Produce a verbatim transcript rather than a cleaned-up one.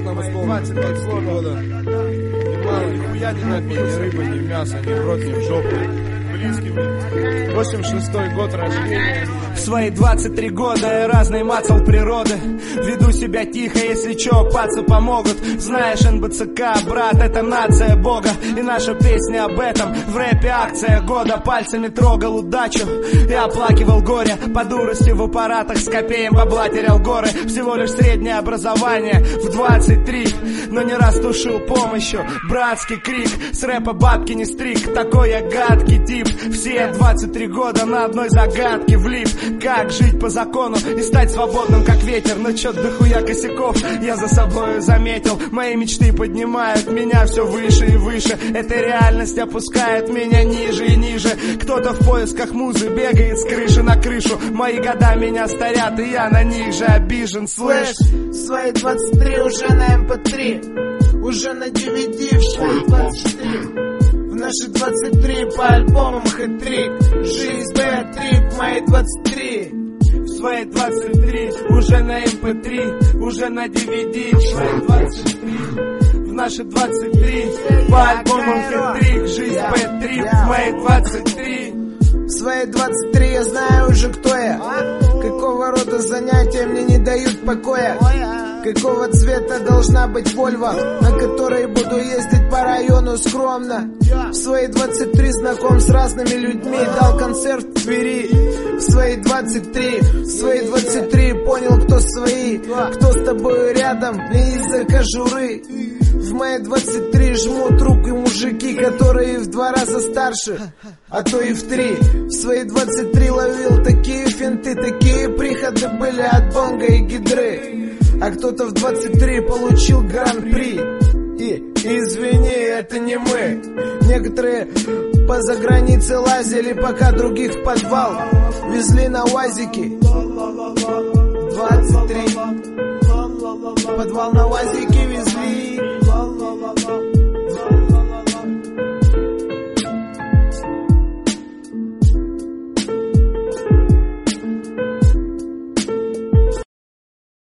нам исполнилось двадцать три года. И мало нихуя не напил, ни рыбы, ни мяса, ни в рот, ни в жопу. Близкими. восемьдесят шестой год рождения. В свои двадцать три года я разный мацал природы. Веду себя тихо, если чё, пацы помогут. Знаешь, эн бэ цэ ка, брат, это нация бога. И наша песня об этом. В рэпе акция года. Пальцами трогал удачу и оплакивал горе. По дурости в аппаратах с копеем бабла терял горы. Всего лишь среднее образование в двадцать три. Но не раз тушил помощью. Братский крик, с рэпа бабки не стриг. Такой я гадкий тип. Все двадцать три года на одной загадке влип. Как жить по закону и стать свободным как ветер. Но чё дохуя косяков я за собой заметил. Мои мечты поднимают меня все выше и выше. Эта реальность опускает меня ниже и ниже. Кто-то в поисках музы бегает с крыши на крышу. Мои года меня старят, и я на них же обижен, слышь. Свои двадцать три уже на эм пэ три, уже на ди ви ди в свои двадцать три. В наши двадцать три по альбомам хэт-трик. Жизнь бэт-трип, мои двадцать три. В свои двадцать три уже на эм пэ три, уже на ди ви ди. В свои двадцать три, в наши двадцать три по альбомам хэт-трик. Жизнь бэт-трип, мои двадцать три. В свои двадцать три я знаю уже кто я. Какого рода занятия мне не дают покоя. Какого цвета должна быть Вольво, на которой буду ездить по району скромно. В свои двадцать три знаком с разными людьми, дал концерт в Твери. В свои двадцать три, в свои двадцать три понял, кто свои, кто с тобой рядом, не из-за кожуры. В мои двадцать три жмут руки мужики, которые в два раза старше, а то и в три. В свои двадцать три ловил такие финты, такие приходы были от Бонга и Гидры. А кто-то в двадцать три получил гран-при. И, извини, это не мы. Некоторые по загранице лазили, пока других в подвал везли на УАЗике. двадцать три. Подвал на УАЗике.